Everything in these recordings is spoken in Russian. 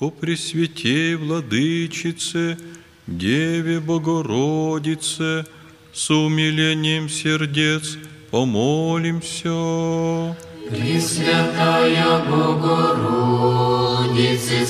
ко Пресвятей Владычице, Деве Богородице, с умилением сердец помолимся. Пресвятая Богородице,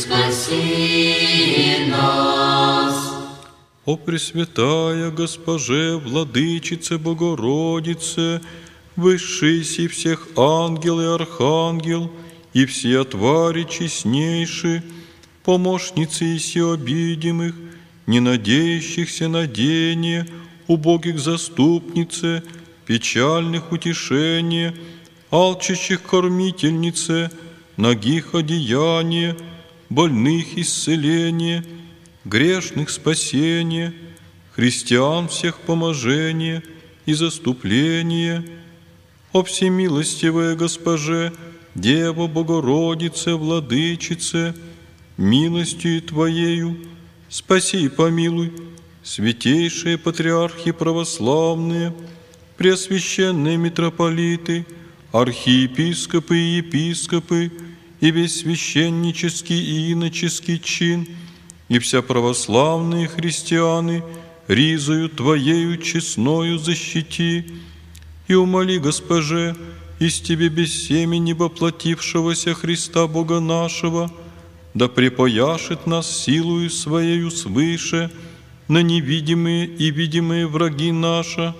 спаси нас. О Пресвятая Госпоже, Владычице Богородице, высший си всех ангел и архангел, и все твари честнейшие, помощницы и обидимых, не надеющихся на дение, убогих заступнице, печальных утешение, алчащих кормительнице, нагих одеяние, больных исцеление, грешных спасение, христиан всех поможение и заступление. О всемилостивая Госпоже, Дева Богородице, Владычице, милостью Твоею спаси и помилуй святейшие патриархи православные, преосвященные митрополиты, архиепископы и епископы, и весь священнический и иноческий чин, и вся православные христианы, ризою Твоею честною защити, и умоли, Госпоже, из Тебе без семени воплотившегося Христа Бога нашего, да припояшет нас силою Своею свыше на невидимые и видимые враги наши.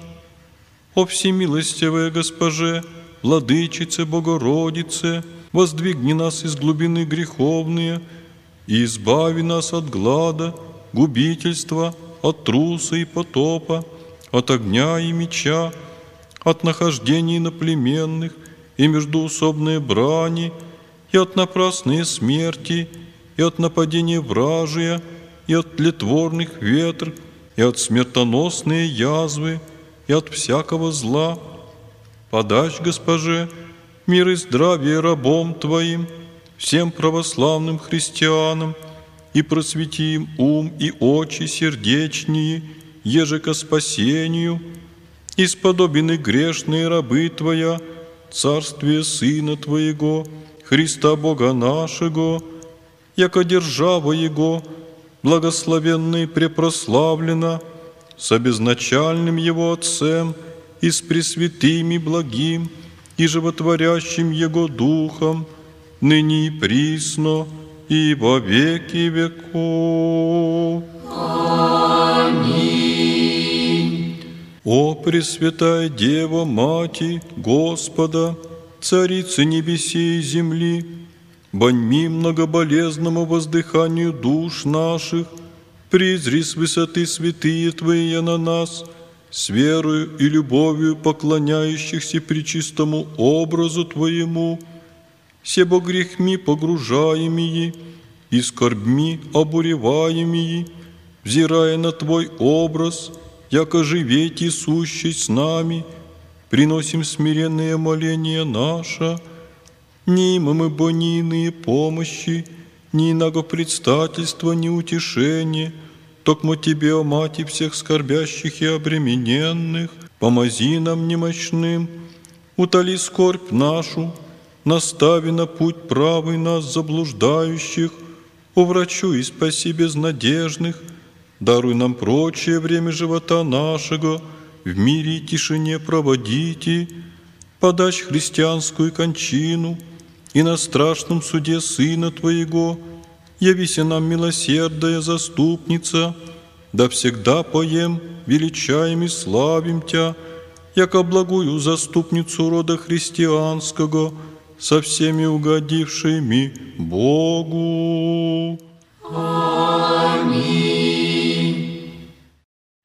О всемилостивая Госпоже, Владычице Богородице, воздвигни нас из глубины греховные и избави нас от глада, губительства, от труса и потопа, от огня и меча, от нахождений иноплеменных и междоусобной брани, и от напрасной смерти, и от нападения вражия, и от тлетворных ветр, и от смертоносной язвы, и от всякого зла. Подашь, Госпоже, мир и здравие рабом Твоим, всем православным христианам, и просвети им ум и очи сердечние, еже ко спасению, и сподобены грешные рабы Твоя, царствие Сына Твоего, Христа Бога нашего, яко держава Его, благословенна и препрославлена, с обезначальным Его Отцем и с пресвятым и благим и животворящим Его Духом, ныне и присно, и во веки веков. Аминь. О Пресвятая Дева, Мати Господа, Царица небесей и земли, боньми многоболезному воздыханию душ наших, призри с высоты святые Твои на нас, с верою и любовью поклоняющихся пречистому образу Твоему, себо грехми погружаемые и скорбьми обуреваемые, взирая на Твой образ, яко живете сущий с нами, приносим смиренные моления наши, не имаме бо ни иные помощи, ни иного предстательства, ни утешения, токмо Тебе, о Мати всех скорбящих и обремененных, помози нам немощным, утоли скорбь нашу, настави на путь правый нас заблуждающих, уврачуй и спаси безнадежных, даруй нам прочее время живота нашего, в мире и тишине проводите, подашь христианскую кончину, и на страшном суде Сына Твоего явися нам милосердная заступница, да всегда поем, величаем и славим Тя, яко благую заступницу рода христианского, со всеми угодившими Богу.